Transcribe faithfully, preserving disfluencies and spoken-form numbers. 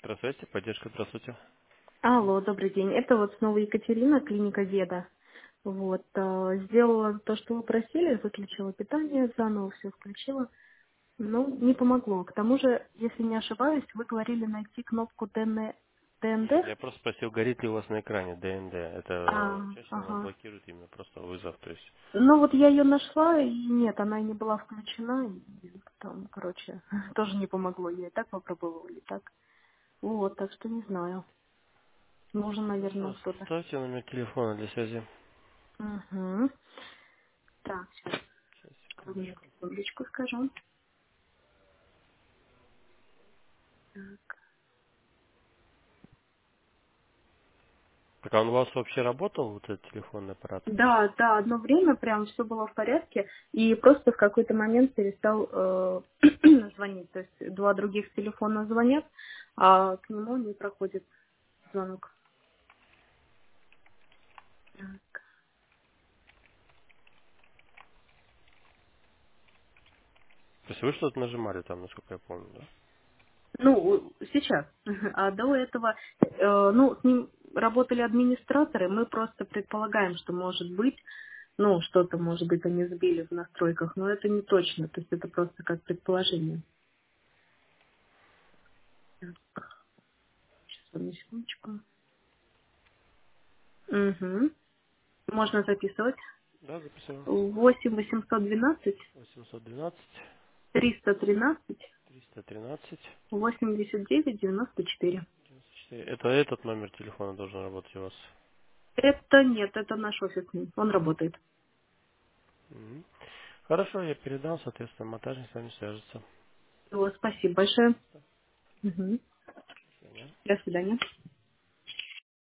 Здравствуйте, поддержка, здравствуйте. Алло, добрый день. Это вот снова Екатерина, клиника Веда. Вот, э, сделала то, что вы просили, выключила питание, заново все включила. Ну, не помогло. К тому же, если не ошибаюсь, вы говорили найти кнопку ДН ДНД. Я просто спросил, горит ли у вас на экране д н д. Это А, э, чаще всего она ага. блокирует именно просто вызов. То есть, Ну вот я ее нашла, и нет, она не была включена. И там, короче, тоже не помогло. Я и так попробовала, и так. Вот, так что не знаю. Нужен, наверное, хорошо, кто-то. ставьте номер телефона для связи. Угу. Так, сейчас, Сейчас, одну секундочку. секундочку скажу. Так а он у вас вообще работал, вот этот телефонный аппарат? Да, да, одно время прям все было в порядке, и просто в какой-то момент перестал э, звонить. То есть два других телефона звонят, а к нему не проходит звонок. Так. То есть вы что-то нажимали там, насколько я помню, да? Ну, сейчас. А до этого, э, ну, с ним работали администраторы, мы просто предполагаем, что может быть, ну, что-то, может быть, они сбили в настройках, но это не точно, то есть это просто как предположение. Так, сейчас, одну секундочку. Угу. Можно записывать. Да, записываю. Восемь восемьсот двенадцать восемьсот двенадцать триста тринадцать триста тринадцать восемьдесят девять девяносто четыре. девяносто четыре. Это этот номер телефона должен работать у вас. Это нет, это наш офисный. Он работает. Мгм. Хорошо, я передам, соответственно, монтажник с вами свяжется. Вот, спасибо большое. Мгм. До свидания. До свидания.